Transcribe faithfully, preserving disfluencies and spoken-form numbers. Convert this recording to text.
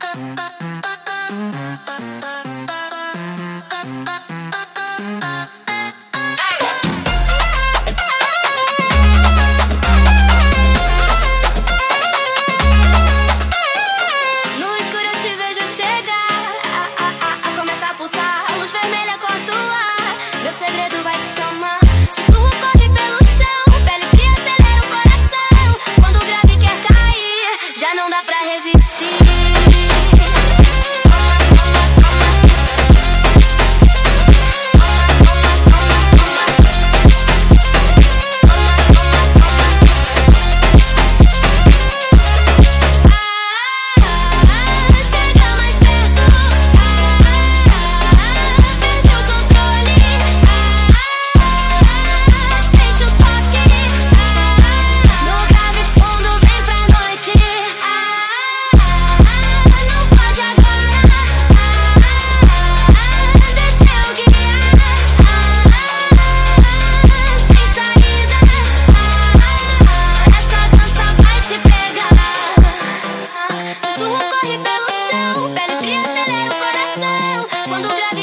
Meu segredo vai te chamar. Sussurro corre pelo chão, pele fria acelera o coração. Quando o grave quer cair, já não dá pra resistir. Sussurro corre pelo chão, pele fria acelera o coração. Quando o grave